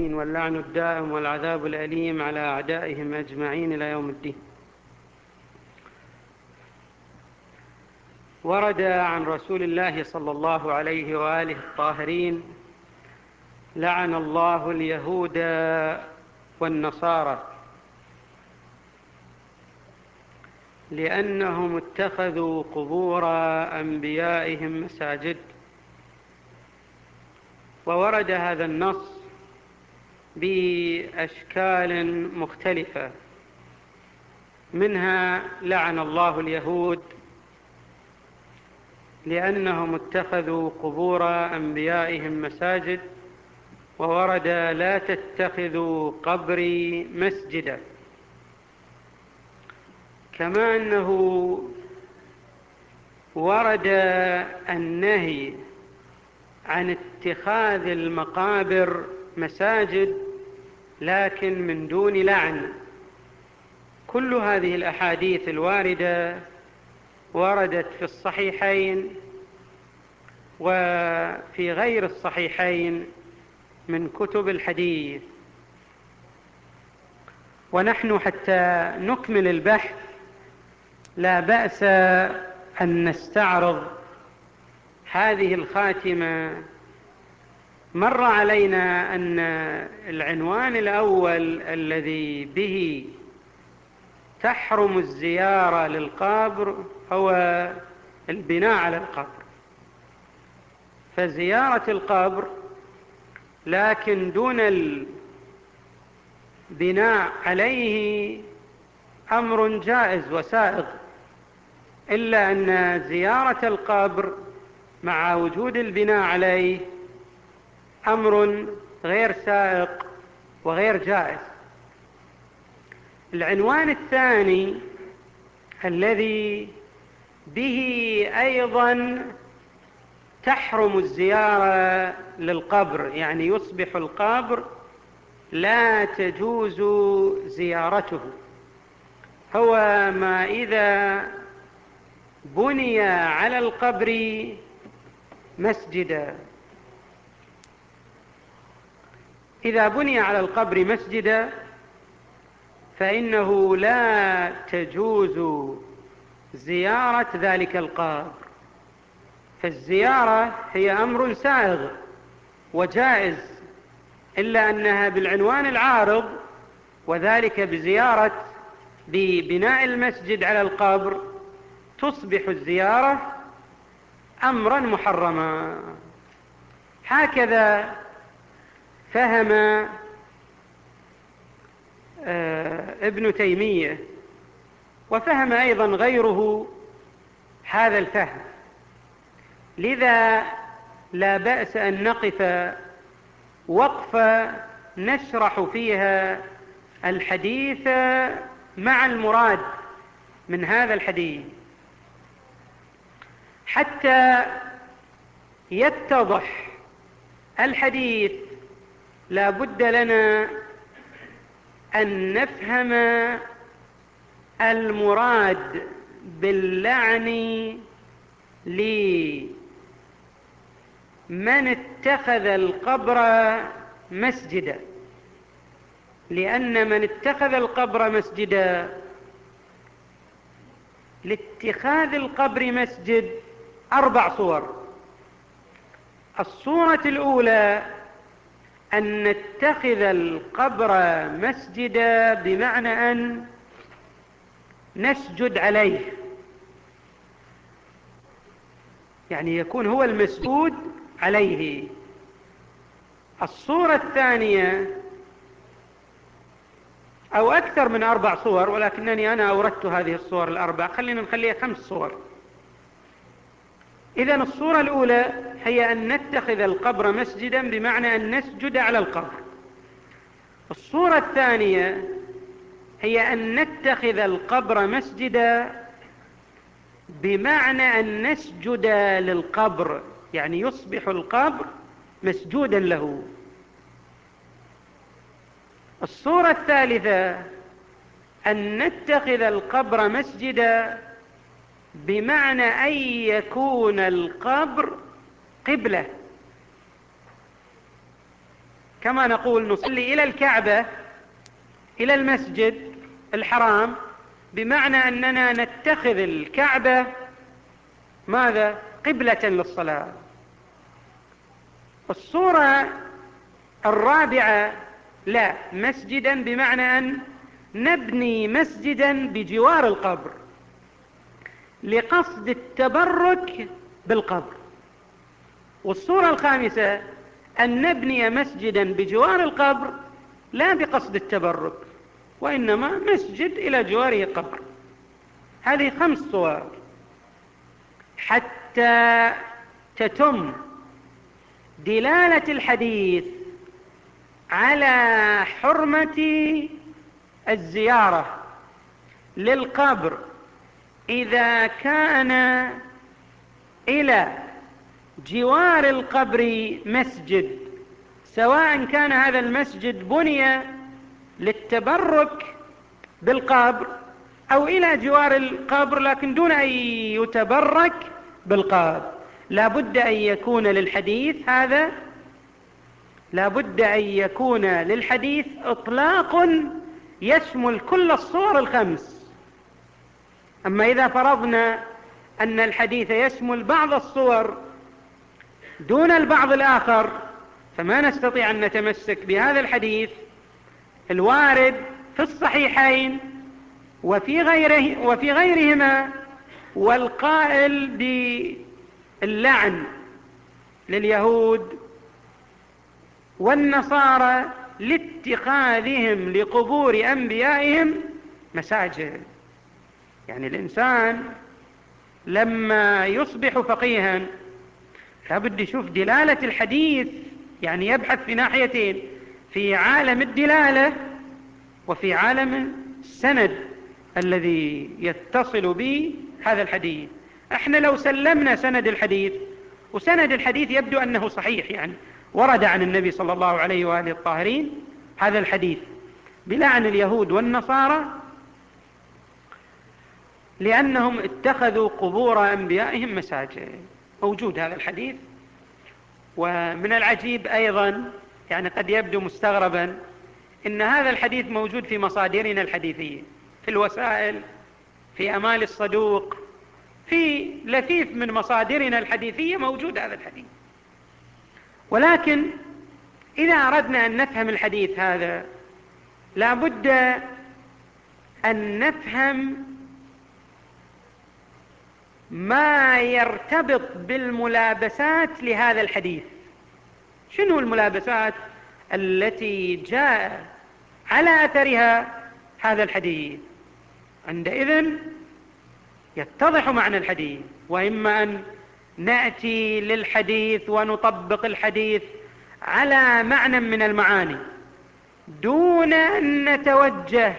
واللعن الدائم والعذاب الأليم على أعدائهم أجمعين إلى يوم الدين. ورد عن رسول الله صلى الله عليه وآله الطاهرين: لعن الله اليهود والنصارى لأنهم اتخذوا قبور أنبيائهم مساجد. وورد هذا النص بأشكال مختلفة، منها لعن الله اليهود لأنهم اتخذوا قبور أنبيائهم مساجد، وورد لا تتخذوا قبري مسجدا. كما أنه ورد النهي عن اتخاذ المقابر مساجد لكن من دون لعن. كل هذه الأحاديث الواردة وردت في الصحيحين وفي غير الصحيحين من كتب الحديث. ونحن حتى نكمل البحث لا بأس أن نستعرض هذه الخاتمة. مر علينا أن العنوان الأول الذي به تحرم الزيارة للقبر هو البناء على القبر، فزيارة القبر لكن دون البناء عليه أمر جائز وسائغ، إلا أن زيارة القبر مع وجود البناء عليه أمر غير سائغ وغير جائز. العنوان الثاني الذي به أيضا تحرم الزيارة للقبر، يعني يصبح القبر لا تجوز زيارته، هو ما إذا بني على القبر مسجدا. إذا بني على القبر مسجدا فإنه لا تجوز زيارة ذلك القبر. فالزيارة هي أمر سائغ وجائز، إلا أنها بالعنوان العارض، وذلك ببناء المسجد على القبر، تصبح الزيارة أمرا محرما. هكذا فهم ابن تيمية، وفهم أيضا غيره هذا الفهم. لذا لا بأس أن نقف وقفة نشرح فيها الحديث مع المراد من هذا الحديث حتى يتضح الحديث. لا بد لنا أن نفهم المراد باللعن لمن اتخذ القبر مسجدا، لأن من اتخذ القبر مسجدا، لاتخاذ القبر مسجد 4 صور. الصورة الأولى أن نتخذ القبر مسجدا بمعنى أن نسجد عليه، يعني يكون هو المسجود عليه. الصورة الثانية، أو أكثر من 4 صور، ولكنني أنا أوردت هذه الصور 4، خلينا نخليها 5 صور. إذن الصورة الأولى هي أن نتخذ القبر مسجدا بمعنى أن نسجد على القبر. الصورة الثانية هي أن نتخذ القبر مسجدا بمعنى أن نسجد للقبر، يعني يصبح القبر مسجودا له. الصورة الثالثة أن نتخذ القبر مسجدا بمعنى أن يكون القبر قبلة، كما نقول نصلي إلى الكعبة، إلى المسجد الحرام، بمعنى أننا نتخذ الكعبة ماذا؟ قبلة للصلاة. الصورة الرابعة لا، مسجدا بمعنى أن نبني مسجدا بجوار القبر لقصد التبرك بالقبر. والصورة الخامسة أن نبني مسجدا بجوار القبر لا بقصد التبرك، وإنما مسجد إلى جواره قبر. هذه 5 صور حتى تتم دلالة الحديث على حرمة الزيارة للقبر إذا كان إلى جوار القبر مسجد، سواء كان هذا المسجد بني للتبرك بالقبر أو إلى جوار القبر لكن دون أن يتبرك بالقبر. لا بد أن يكون للحديث هذا، لا بد أن يكون للحديث إطلاق يشمل كل الصور ال5. أما إذا فرضنا أن الحديث يشمل بعض الصور دون البعض الآخر فما نستطيع أن نتمسك بهذا الحديث الوارد في الصحيحين وفي غيرهما، والقائل باللعن لليهود والنصارى لاتخاذهم لقبور أنبيائهم مساجد. يعني الإنسان لما يصبح فقيها لابد يشوف دلالة الحديث، يعني يبحث في ناحيتين، في عالم الدلالة وفي عالم السند الذي يتصل به هذا الحديث. احنا لو سلمنا سند الحديث، وسند الحديث يبدو أنه صحيح، يعني ورد عن النبي صلى الله عليه وآله الطاهرين هذا الحديث بلعن اليهود والنصارى لأنهم اتخذوا قبور أنبيائهم مساجد. موجود هذا الحديث. ومن العجيب أيضا، يعني قد يبدو مستغربا، إن هذا الحديث موجود في مصادرنا الحديثية، في الوسائل، في أمال الصدوق، في لفيف من مصادرنا الحديثية موجود هذا الحديث. ولكن إذا أردنا أن نفهم الحديث هذا لا بد أن نفهم ما يرتبط بالملابسات لهذا الحديث. شنو الملابسات التي جاء على أثرها هذا الحديث؟ عندئذ يتضح معنى الحديث. وإما أن نأتي للحديث ونطبق الحديث على معنى من المعاني دون أن نتوجه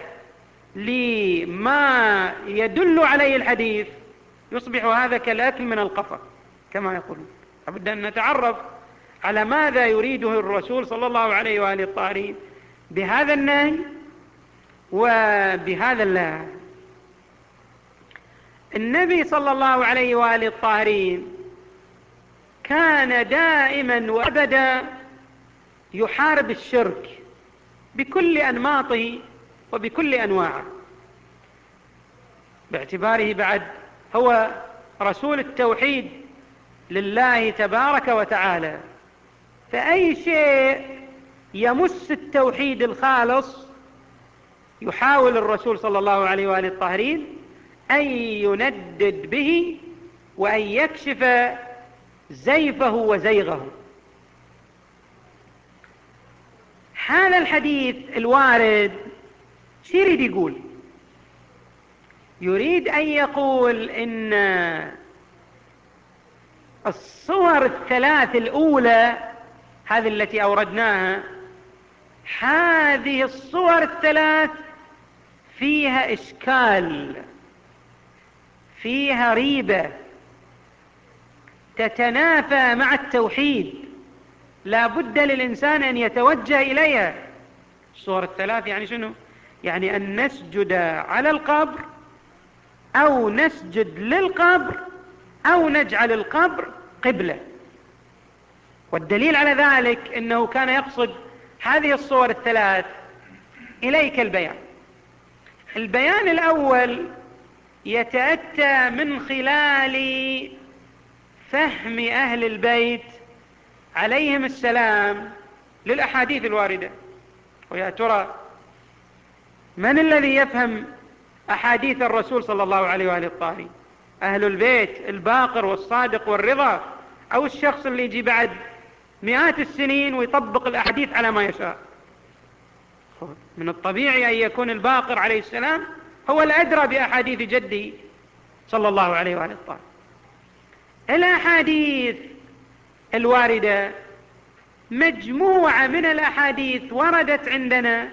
لما يدل عليه الحديث، يصبح هذا كالأكل من القفا كما يقولون. لابد أن نتعرف على ماذا يريده الرسول صلى الله عليه وآله الطاهرين بهذا النهي وبهذا الله. النبي صلى الله عليه وآله الطاهرين كان دائما وأبدا يحارب الشرك بكل أنماطه وبكل أنواعه، باعتباره بعد هو رسول التوحيد لله تبارك وتعالى. فأي شيء يمس التوحيد الخالص يحاول الرسول صلى الله عليه وآله الطاهرين أن يندد به وأن يكشف زيفه وزيغه. هذا الحديث الوارد شو يريد يقول؟ يريد أن يقول إن الصور ال3 الأولى هذه التي أوردناها، هذه الصور ال3 فيها إشكال، فيها ريبة، تتنافى مع التوحيد، لا بد للإنسان أن يتوجه إليها. الصور ال3 يعني شنو؟ يعني أن نسجد على القبر أو نسجد للقبر أو نجعل القبر قبلة. والدليل على ذلك أنه كان يقصد هذه الصور الثلاث إليك البيان. البيان الأول يتأتى من خلال فهم أهل البيت عليهم السلام للأحاديث الواردة. ويا ترى من الذي يفهم أحاديث الرسول صلى الله عليه وآله الطاهرين؟ أهل البيت الباقر والصادق والرضا، أو الشخص اللي يجي بعد مئات السنين ويطبق الأحاديث على ما يشاء؟ من الطبيعي أن يكون الباقر عليه السلام هو الأدرى بأحاديث جده صلى الله عليه وآله الطاهرين. الأحاديث الواردة مجموعة من الأحاديث وردت عندنا،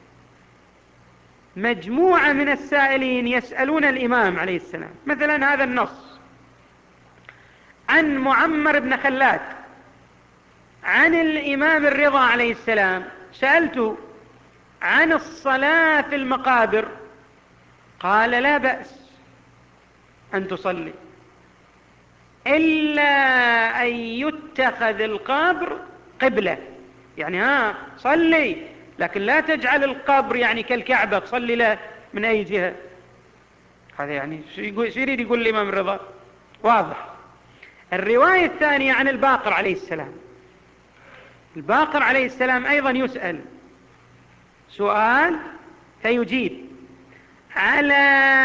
مجموعة من السائلين يسألون الإمام عليه السلام. مثلا هذا النص عن معمر بن خلاد عن الإمام الرضا عليه السلام، سألته عن الصلاة في المقابر، قال لا بأس أن تصلي إلا أن يتخذ القبر قبلة. يعني صلي، لكن لا تجعل القبر يعني كالكعبة تصلي له من أي جهة. هذا يعني شو يريد يقول الإمام الرضا؟ واضح. الرواية الثانية عن الباقر عليه السلام. الباقر عليه السلام أيضا يسأل سؤال فيجيب على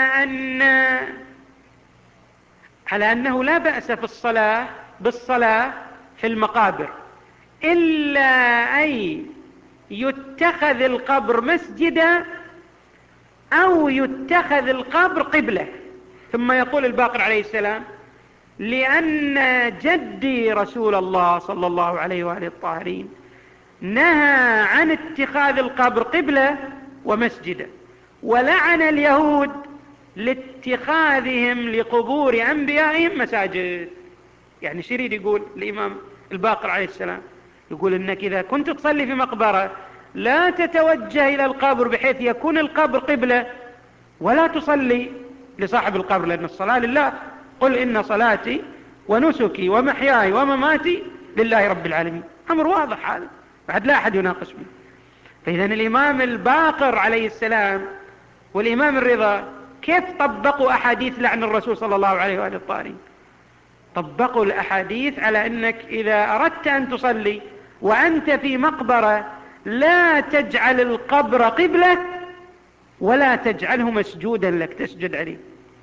أنه لا بأس بالصلاة في المقابر إلا أن يتخذ القبر مسجدا أو يتخذ القبر قبلة. ثم يقول الباقر عليه السلام: لأن جدي رسول الله صلى الله عليه وآله الطاهرين نهى عن اتخاذ القبر قبلة ومسجدا، ولعن اليهود لاتخاذهم لقبور أنبيائهم مساجد. يعني شو يريد يقول الإمام الباقر عليه السلام؟ يقول إنك إذا كنت تصلي في مقبرة لا تتوجه إلى القبر بحيث يكون القبر قبلة، ولا تصلي لصاحب القبر، لأن الصلاة لله. قل إن صلاتي ونسكي ومحياي ومماتي لله رب العالمين. أمر واضح هذا، بعد لا أحد يناقش منه. فإذا الإمام الباقر عليه السلام والإمام الرضا كيف طبقوا أحاديث لعن الرسول صلى الله عليه وآله الطاهرين؟ طبقوا الأحاديث على أنك إذا أردت أن تصلي وأنت في مقبرة لا تجعل القبر قبلة ولا تجعله مسجودا لك تسجد عليه.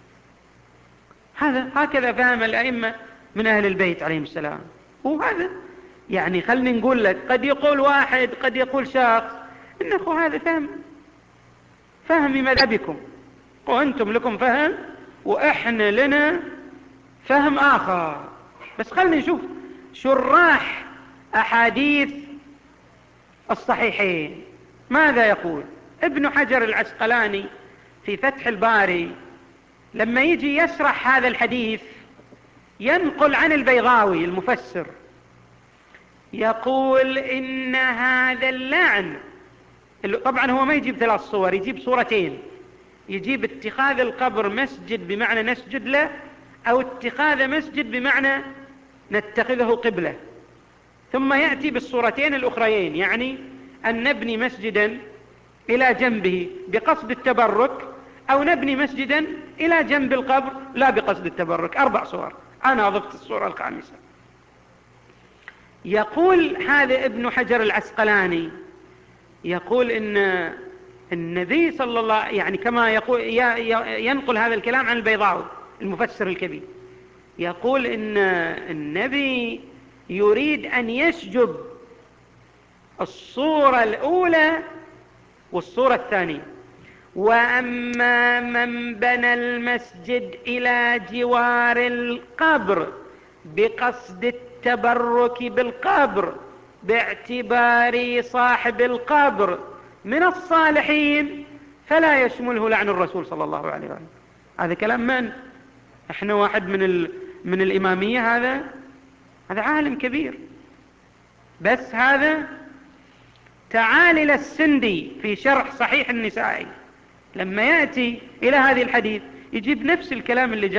هكذا فهم الأئمة من أهل البيت عليهم السلام. وهذا يعني خلني نقول لك، قد يقول واحد، قد يقول شخص إنه هذا فهم مذهبكم، وأنتم لكم فهم وإحنا لنا فهم آخر. بس خلني نشوف شراح أحاديث الصحيحين ماذا يقول. ابن حجر العسقلاني في فتح الباري لما يجي يشرح هذا الحديث ينقل عن البيضاوي المفسر، يقول إن هذا اللعن، طبعا هو ما يجيب 3 صور، يجيب صورتين، يجيب اتخاذ القبر مسجد بمعنى نسجد له، أو اتخاذ مسجد بمعنى نتخذه قبلة، ثم يأتي بالصورتين الأخريين، يعني أن نبني مسجدا إلى جنبه بقصد التبرك، أو نبني مسجدا إلى جنب القبر لا بقصد التبرك. 4 صور، أنا أضفت الصورة الخامسة. يقول هذا ابن حجر العسقلاني، يقول إن النبي صلى الله يعني كما يقول ينقل هذا الكلام عن البيضاوي المفسر الكبير، يقول إن النبي يريد أن يشجب الصورة الأولى والصورة الثانية. وأما من بنى المسجد إلى جوار القبر بقصد التبرك بالقبر باعتبار صاحب القبر من الصالحين فلا يشمله لعن الرسول صلى الله عليه وسلم. هذا كلام من؟ احنا واحد من الإمامية؟ هذا عالم كبير. بس هذا تعال إلى السندي في شرح صحيح النسائي، لما يأتي إلى هذه الحديث يجيب نفس الكلام اللي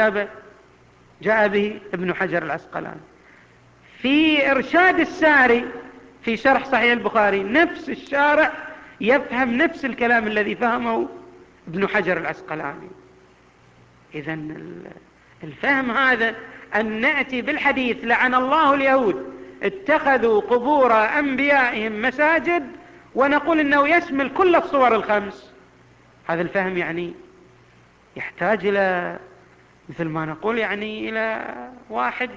جاء به ابن حجر العسقلاني. في إرشاد الساري في شرح صحيح البخاري نفس الشارع يفهم نفس الكلام الذي فهمه ابن حجر العسقلاني. إذن الفهم هذا أن نأتي بالحديث لعن الله اليهود اتخذوا قبور أنبيائهم مساجد ونقول إنه يشمل كل الصور الخمس، هذا الفهم يعني يحتاج إلى مثل ما نقول يعني إلى واحد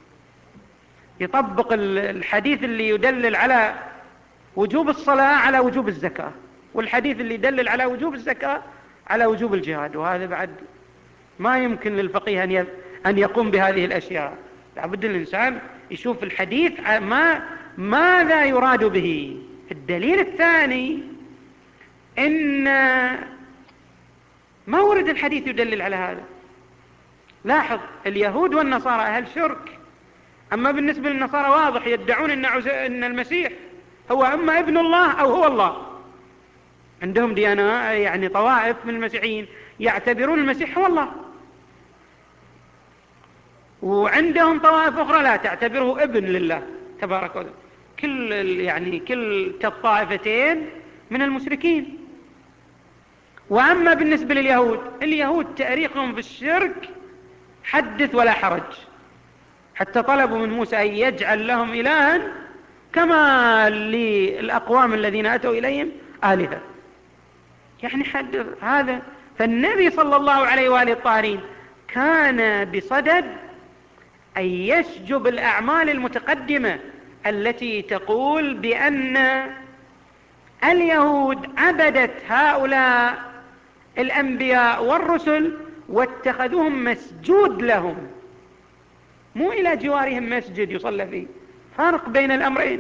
يطبق الحديث اللي يدلل على وجوب الصلاة على وجوب الزكاة، والحديث اللي يدلل على وجوب الزكاة على وجوب الجهاد، وهذا بعد ما يمكن للفقيه أن يقوم بهذه الأشياء. لابد الإنسان يشوف الحديث ماذا يراد به. الدليل الثاني إن ما ورد الحديث يدلل على هذا. لاحظ اليهود والنصارى أهل شرك، أما بالنسبة للنصارى واضح يدعون أن المسيح هو أما ابن الله أو هو الله. عندهم ديانة يعني طوائف من المسيحيين يعتبرون المسيح هو الله، وعندهم طوائف أخرى لا تعتبره ابن لله تبارك وتعالى. كل الطائفتين من المشركين. وأما بالنسبة لليهود، اليهود تاريخهم في الشرك حدث ولا حرج، حتى طلبوا من موسى أن يجعل لهم إلها كما للأقوام الذين أتوا إليهم آلهة، يعني حدث هذا. فالنبي صلى الله عليه وآله الطاهرين كان بصدد أن يشجب الأعمال المتقدمة التي تقول بأن اليهود عبدت هؤلاء الأنبياء والرسل واتخذوهم مسجود لهم، مو إلى جوارهم مسجد يصلى فيه. فرق بين الأمرين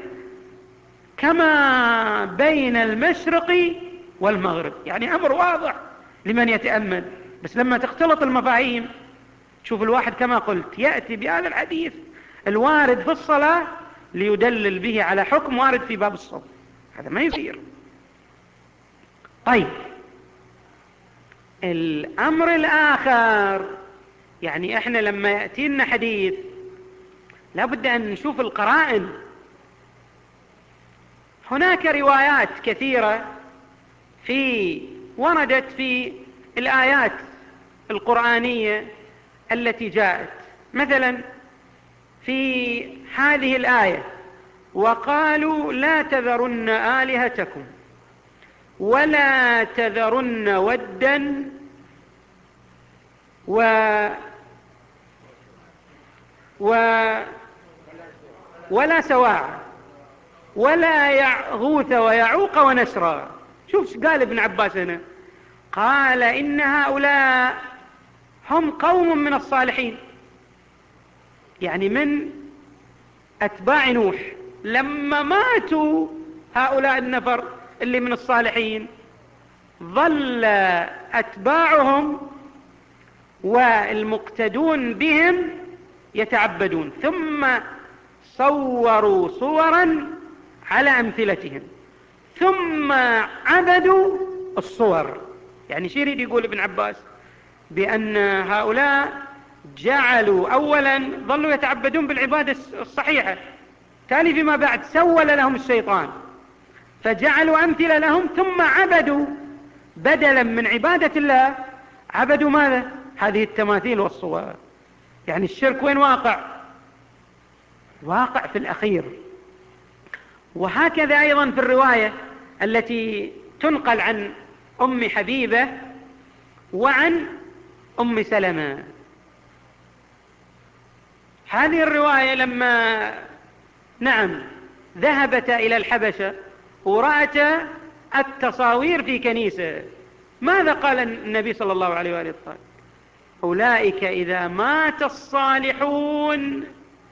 كما بين المشرق والمغرب، يعني أمر واضح لمن يتأمل. بس لما تختلط المفاهيم شوف الواحد كما قلت يأتي بهذا الحديث الوارد في الصلاة ليدلل به على حكم وارد في باب الصوم، هذا ما يصير. طيب الأمر الآخر، يعني احنا لما يأتينا حديث لابد أن نشوف القرائن. هناك روايات كثيرة وردت في الآيات القرآنية التي جاءت، مثلا في هذه الآية وقالوا لا تذرن آلهتكم ولا تذرن ودا ولا سواع ولا يغوث ويعوق ونسرا. شوف قال ابن عباس هنا، قال إن هؤلاء هم قوم من الصالحين، يعني من أتباع نوح. لما ماتوا هؤلاء النفر اللي من الصالحين ظل أتباعهم والمقتدون بهم يتعبدون، ثم صوروا صورا على أمثلتهم ثم عبدوا الصور. يعني شو يريد يقول ابن عباس؟ بأن هؤلاء جعلوا أولا ظلوا يتعبدون بالعبادة الصحيحة، تالي فيما بعد سول لهم الشيطان فجعلوا أمثلة لهم، ثم عبدوا بدلا من عبادة الله عبدوا ماذا؟ هذه التماثيل والصور. يعني الشرك وين واقع في الأخير. وهكذا أيضا في الرواية التي تنقل عن أم حبيبة وعن أم سلمة، هذه الرواية لما ذهبتا إلى الحبشة ورأتا التصاوير في كنيسة، ماذا قال النبي صلى الله عليه وآله وسلم؟ أولئك إذا مات الصالحون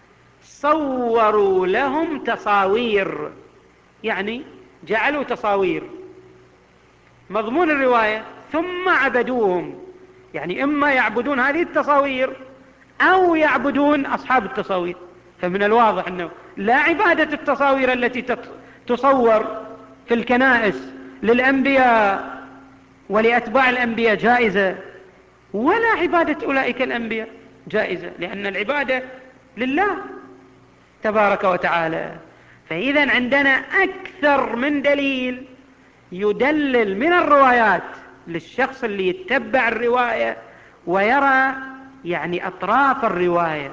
صوروا لهم تصاوير، يعني جعلوا تصاوير. مضمون الرواية ثم عبدوهم، يعني إما يعبدون هذه التصاوير أو يعبدون أصحاب التصاوير. فمن الواضح أنه لا عبادة التصاوير التي تصور في الكنائس للأنبياء ولأتباع الأنبياء جائزة، ولا عبادة أولئك الأنبياء جائزة، لأن العبادة لله تبارك وتعالى. فإذا عندنا أكثر من دليل يدلل من الروايات للشخص اللي يتبع الرواية ويرى يعني أطراف الرواية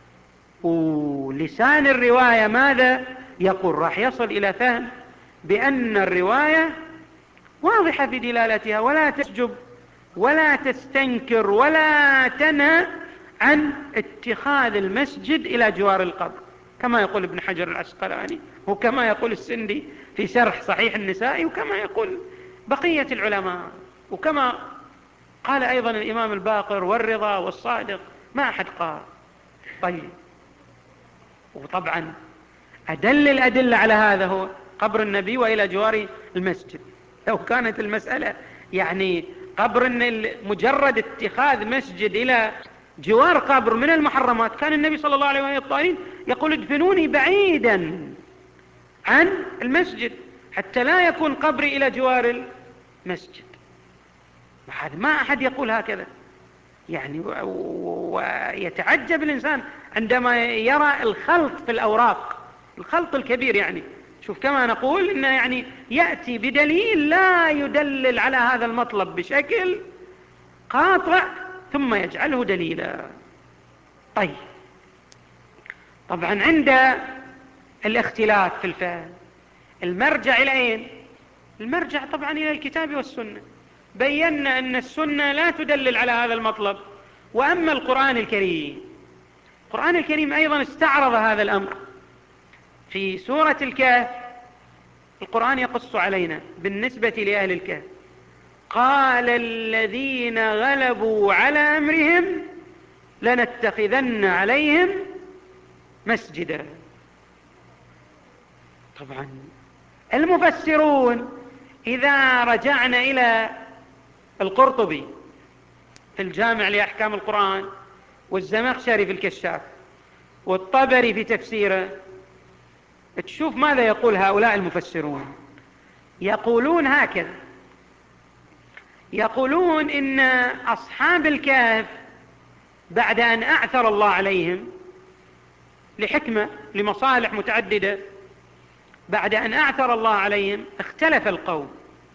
ولسان الرواية ماذا يقول، راح يصل إلى فهم بأن الرواية واضحة في دلالتها، ولا تحجب ولا تستنكر ولا تنهى عن اتخاذ المسجد إلى جوار القبر، كما يقول ابن حجر العسقلاني، وكما يقول السندي في شرح صحيح النسائي، وكما يقول بقية العلماء، وكما قال أيضا الإمام الباقر والرضا والصادق، ما أحد قال. طيب، وطبعا أدل الأدلة على هذا هو قبر النبي وإلى جوار المسجد. لو كانت المسألة يعني قبر مجرد اتخاذ مسجد إلى جوار قبر من المحرمات، كان النبي صلى الله عليه وسلم يقول ادفنوني بعيدا عن المسجد حتى لا يكون قبري إلى جوار المسجد. ما أحد يقول هكذا يعني. ويتعجب الإنسان عندما يرى الخلط في الأوراق، الخلط الكبير. يعني شوف كما نقول إنه يعني يأتي بدليل لا يدلل على هذا المطلب بشكل قاطع ثم يجعله دليلا. طيب، طبعا عند الاختلاف في الفهم المرجع إلى أين؟ المرجع طبعا إلى الكتاب والسنة. بينا أن السنة لا تدلل على هذا المطلب. وأما القرآن الكريم، القرآن الكريم أيضا استعرض هذا الأمر. في سورة الكهف القرآن يقص علينا بالنسبة لأهل الكهف: قال الذين غلبوا على أمرهم لنتخذن عليهم مسجدا. طبعا المفسرون إذا رجعنا إلى القرطبي في الجامع لأحكام القرآن، والزمخشري في الكشاف، والطبري في تفسيره، تشوف ماذا يقول هؤلاء المفسرون. يقولون هكذا: يقولون إن أصحاب الكهف بعد أن أعثر الله عليهم لحكمة لمصالح متعددة، بعد أن أعثر الله عليهم اختلف القوم.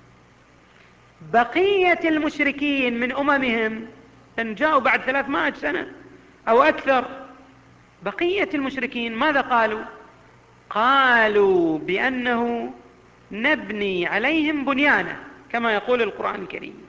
بقية المشركين من أممهم أن جاءوا بعد 300 سنة أو أكثر، بقية المشركين ماذا قالوا؟ قالوا بأنه نبني عليهم بنيانا كما يقول القرآن الكريم.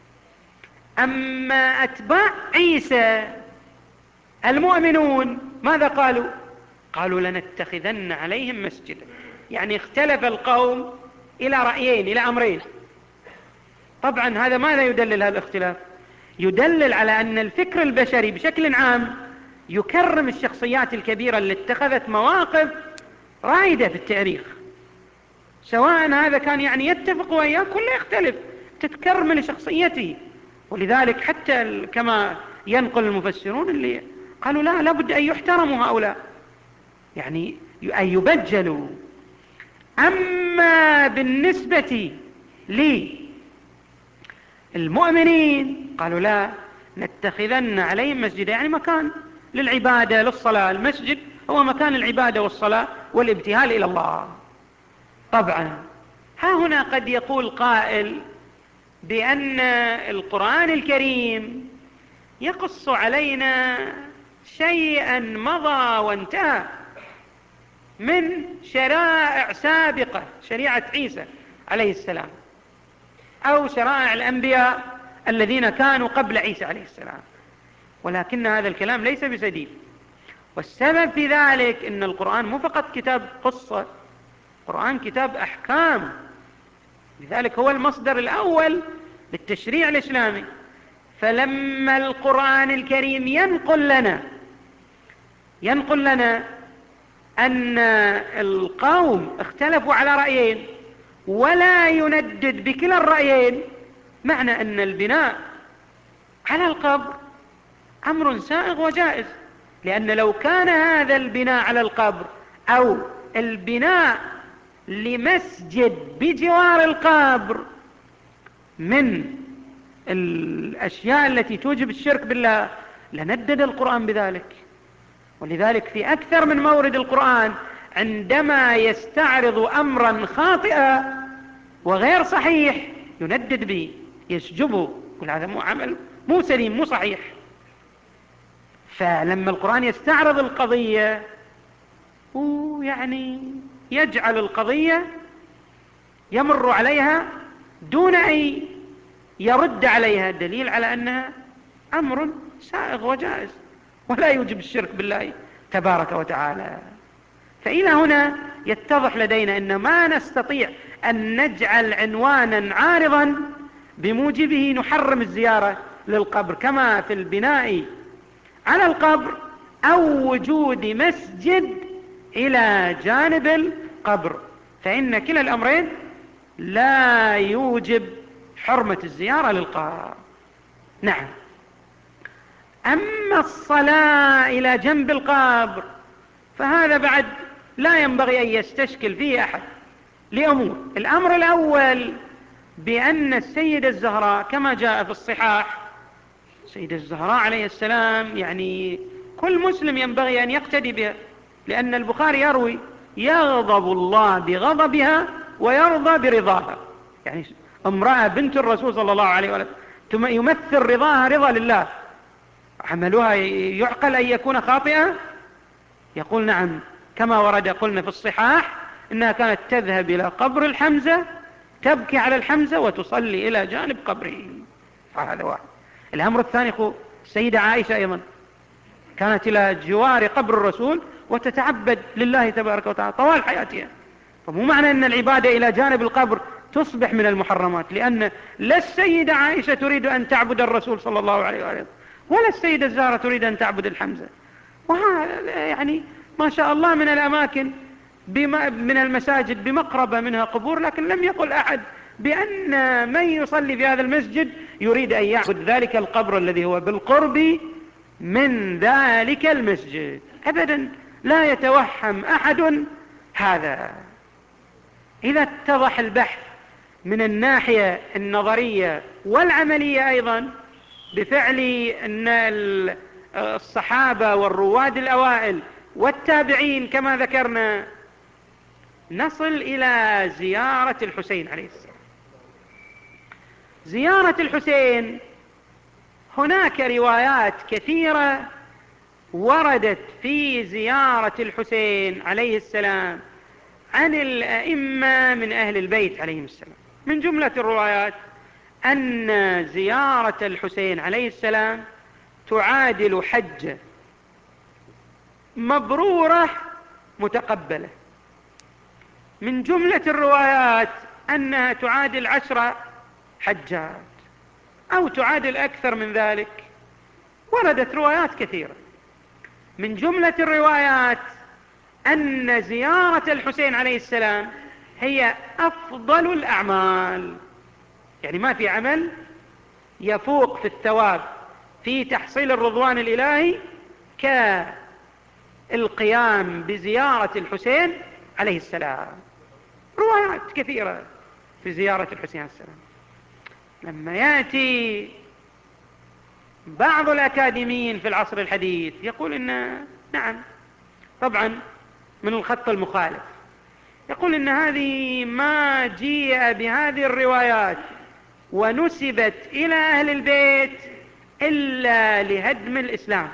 أما أتباع عيسى المؤمنون ماذا قالوا؟ قالوا لنتخذن عليهم مسجدا. يعني اختلف القوم إلى رأيين، إلى أمرين. طبعا هذا ماذا يدلل هذا الاختلاف؟ يدلل على أن الفكر البشري بشكل عام يكرم الشخصيات الكبيرة اللي اتخذت مواقف رائدة في التاريخ، سواء هذا كان يعني يتفق وإياك ولا يختلف، تتكرم لشخصيته. ولذلك حتى كما ينقل المفسرون اللي قالوا لا، لابد أن يحترموا هؤلاء، يعني أن يبجلوا. أما بالنسبة للمؤمنين قالوا لا، نتخذن عليهم مسجدا، يعني مكان للعبادة للصلاة. المسجد هو مكان العبادة والصلاة والابتهال إلى الله. طبعا ها هنا قد يقول قائل بأن القرآن الكريم يقص علينا شيئا مضى وانتهى من شرائع سابقة، شريعة عيسى عليه السلام، أو شرائع الأنبياء الذين كانوا قبل عيسى عليه السلام. ولكن هذا الكلام ليس بسديد، والسبب في ذلك أن القرآن مو فقط كتاب قصة، القرآن كتاب أحكام، لذلك هو المصدر الأول للتشريع الإسلامي. فلما القرآن الكريم ينقل لنا أن القوم اختلفوا على رأيين ولا يندد بكلا الرأيين، معنى أن البناء على القبر أمر سائغ وجائز. لأن لو كان هذا البناء على القبر أو البناء لمسجد بجوار القبر من الأشياء التي توجب الشرك بالله لندد القرآن بذلك. ولذلك في أكثر من مورد القرآن عندما يستعرض أمرا خاطئا وغير صحيح يندد به، يسجبه، يقول هذا مو عمل، مو سليم، مو صحيح. فلما القرآن يستعرض القضية ويعني يجعل القضية يمر عليها دون أن يرد عليها، دليل على أنها أمر سائغ وجائز ولا يوجب الشرك بالله تبارك وتعالى. فإلى هنا يتضح لدينا أن ما نستطيع أن نجعل عنوانا عارضا بموجبه نحرم الزيارة للقبر، كما في البناء على القبر أو وجود مسجد إلى جانب القبر، فإن كلا الأمرين لا يوجب حرمة الزيارة للقبر. نعم. أما الصلاة إلى جنب القبر فهذا بعد لا ينبغي أن يستشكل فيه أحد لأمور. الأمر الأول بأن السيدة الزهراء كما جاء في الصحاح، السيدة الزهراء عليه السلام يعني كل مسلم ينبغي أن يقتدي بها، لأن البخاري يروي يغضب الله بغضبها ويرضى برضاها، يعني امرأة بنت الرسول صلى الله عليه وسلم يمثل رضاها رضا لله، عملها يعقل أن يكون خاطئا؟ يقول نعم، كما ورد قلنا في الصحاح إنها كانت تذهب إلى قبر الحمزة تبكي على الحمزة وتصلي إلى جانب قبره. هذا واحد. الأمر الثاني السيدة عائشة أيضا كانت إلى جوار قبر الرسول وتتعبد لله تبارك وتعالى طوال حياتها. فمو معنى أن العبادة إلى جانب القبر تصبح من المحرمات، لأن لا السيدة عائشة تريد أن تعبد الرسول صلى الله عليه وسلم ولا السيدة الزهراء تريد أن تعبد الحمزة. وهذا يعني ما شاء الله من الأماكن من المساجد بمقربة منها قبور، لكن لم يقل أحد بأن من يصلي في هذا المسجد يريد أن يعبد ذلك القبر الذي هو بالقرب من ذلك المسجد أبدا. لا يتوهم أحد هذا. إذا اتضح البحث من الناحية النظرية والعملية أيضا بفعل أن الصحابة والرواد الأوائل والتابعين كما ذكرنا، نصل إلى زيارة الحسين عليه السلام. زيارة الحسين هناك روايات كثيرة وردت في زيارة الحسين عليه السلام عن الأئمة من أهل البيت عليهم السلام. من جملة الروايات أن زيارة الحسين عليه السلام تعادل حجة مبرورة متقبلة. من جملة الروايات أنها تعادل 10 حجات أو تعادل أكثر من ذلك، وردت روايات كثيرة. من جملة الروايات أن زيارة الحسين عليه السلام هي أفضل الأعمال، يعني ما في عمل يفوق في الثواب في تحصيل الرضوان الإلهي كالقيام بزيارة الحسين عليه السلام. روايات كثيرة في زيارة الحسين عليه السلام. لما يأتي بعض الأكاديميين في العصر الحديث يقول إن نعم طبعا من الخط المخالف، يقول إن هذه ما جيء بهذه الروايات ونسبت إلى أهل البيت إلا لهدم الإسلام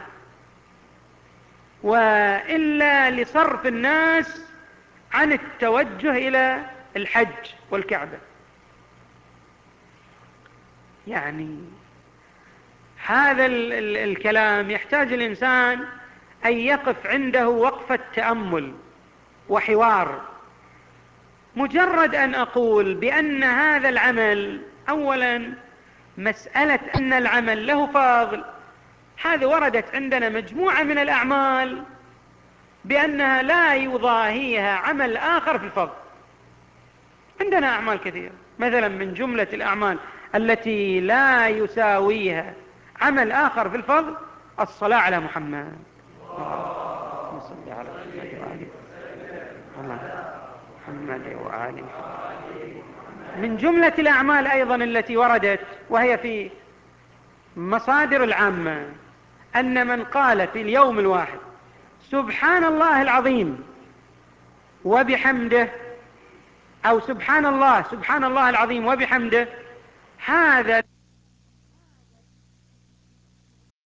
وإلا لصرف الناس عن التوجه إلى الحج والكعبة. يعني هذا الكلام يحتاج الإنسان أن يقف عنده وقفة تأمل وحوار. مجرد أن أقول بأن هذا العمل، أولا مسألة أن العمل له فضل، هذه وردت عندنا مجموعة من الأعمال بأنها لا يضاهيها عمل آخر في الفضل. عندنا أعمال كثيرة، مثلا من جملة الأعمال التي لا يساويها عمل آخر في الفضل الصلاة على محمد. محمد وآله. من جملة الأعمال أيضا التي وردت وهي في مصادر العامة أن من قال في اليوم الواحد سبحان الله العظيم وبحمده، أو سبحان الله العظيم وبحمده، هذا